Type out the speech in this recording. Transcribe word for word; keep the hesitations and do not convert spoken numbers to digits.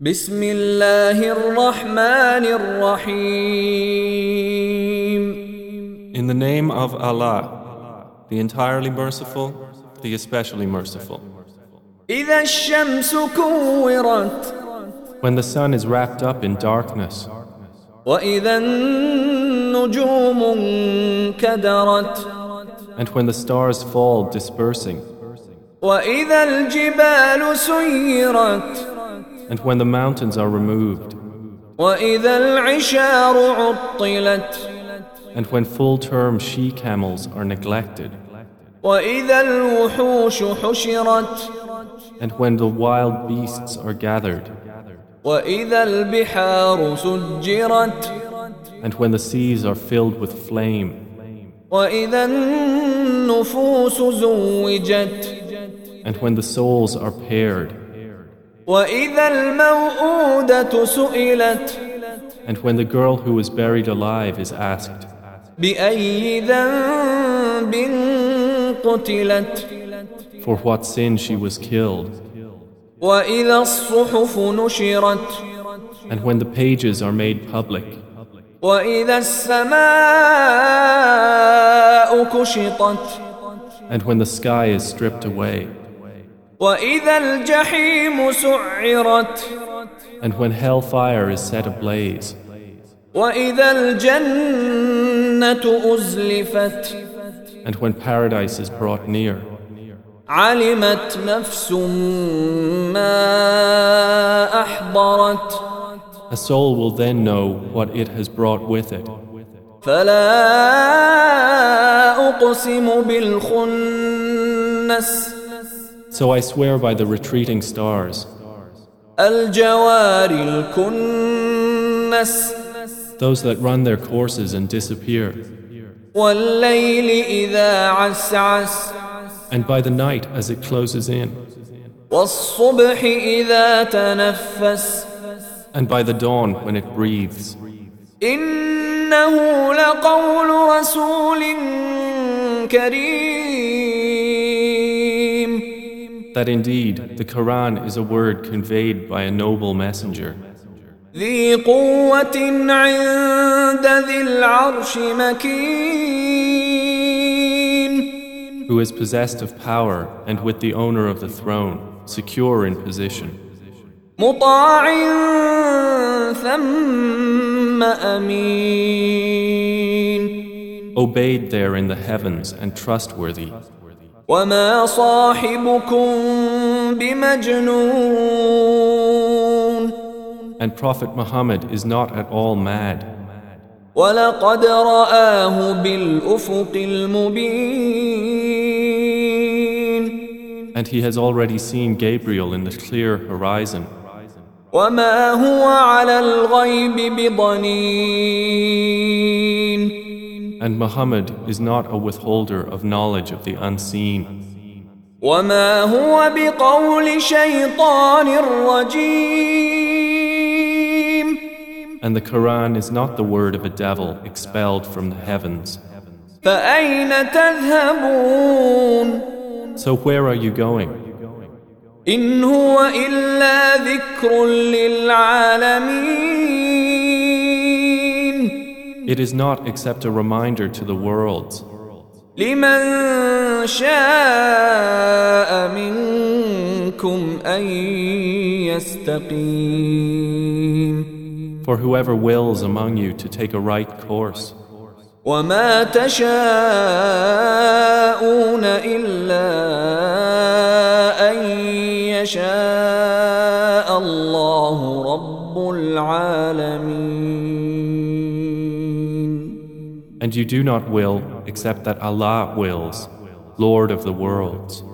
بسم الله الرحمن الرحيم. In the name of Allah, the entirely merciful, the especially merciful. إذا الشمس كورت When the sun is wrapped up in darkness, وإذا النجوم انكدرت and when the stars fall dispersing, وإذا الجبال سيرت and when the mountains are removed, وإذا العشار عطلت and when full-term she-camels are neglected, وإذا الوحوش حشرت and when the wild beasts are gathered, وإذا البحار سجرت and when the seas are filled with flame, وإذا النفوس زوجت and when the souls are paired, وإذا الموءودة سئلت and when the girl who was buried alive is asked, بأي ذنب قتلت for what sin she was killed, وإذا الصحف نشرت and when the pages are made public, وإذا السماء كشطت and when the sky is stripped away, وإذا الجحيم سعرت and when hellfire is set ablaze, وإذا الجنة أزلفت and when paradise is brought near, علمت نفس ما أحضرت a soul will then know what it has brought with it. فلا أقسم بالخنس So I swear by the retreating stars, الجوار الكنس those that run their courses and disappear, والليل إذا عسعس and by the night as it closes in, والصبح إذا تنفس and by the dawn when it breathes. إنه لقول رسول كريم. That indeed the Quran is a word conveyed by a noble messenger, ذي قوة عند ذي العرش مكين. who is possessed of power and with the owner of the throne, secure in position, مطاع ثم أمين. obeyed there in the heavens and trustworthy. وما صاحبكم بمجنون. And Prophet Muhammad is not at all mad, ولقد رآه بالأفق المبين. and he has already seen Gabriel in the clear horizon. وما هو على الغيب بضنين. And Muhammad is not a withholder of knowledge of the unseen. وما هو بقول شيطان رجيم. And the Quran is not the word of a devil expelled from the heavens. فأين تذهبون. So where are you going? إن هو إلا ذكر للعالمين. It is not except a reminder to the worlds. لمن شاء منكم أن يستقيم. For whoever wills among you to take a right course. وما تشاءون إلا أن يشاء الله رب العالمين. And you do not will except that Allah wills, Lord of the worlds.